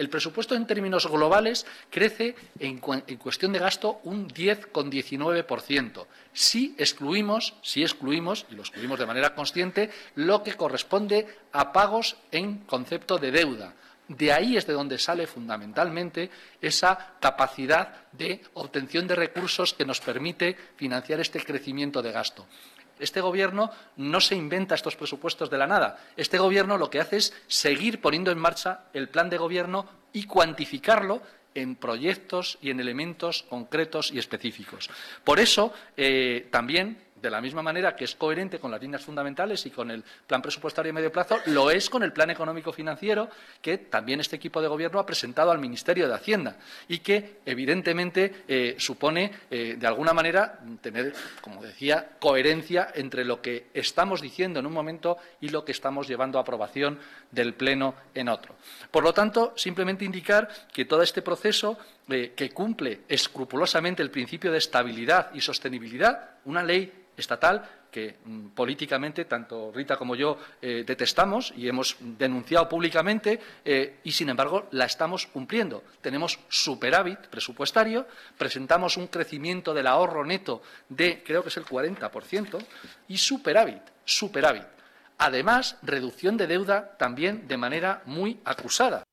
El presupuesto en términos globales crece en cuestión de gasto un 10,19%. Si excluimos, y lo excluimos de manera consciente, lo que corresponde a pagos en concepto de deuda. De ahí es de donde sale fundamentalmente esa capacidad de obtención de recursos que nos permite financiar este crecimiento de gasto. Este Gobierno no se inventa estos presupuestos de la nada. Este Gobierno lo que hace es seguir poniendo en marcha el plan de Gobierno y cuantificarlo en proyectos y en elementos concretos y específicos. Por eso, también, de la misma manera que es coherente con las líneas fundamentales y con el plan presupuestario a medio plazo, lo es con el plan económico-financiero que también este equipo de Gobierno ha presentado al Ministerio de Hacienda y que, evidentemente, supone, de alguna manera, tener, como decía, coherencia entre lo que estamos diciendo en un momento y lo que estamos llevando a aprobación del Pleno en otro. Por lo tanto, simplemente indicar que todo este proceso que cumple escrupulosamente el principio de estabilidad y sostenibilidad, una ley estatal que políticamente tanto Rita como yo detestamos y hemos denunciado públicamente y, sin embargo, la estamos cumpliendo. Tenemos superávit presupuestario, presentamos un crecimiento del ahorro neto de, creo que es el 40%, y superávit. Además, reducción de deuda también de manera muy acusada.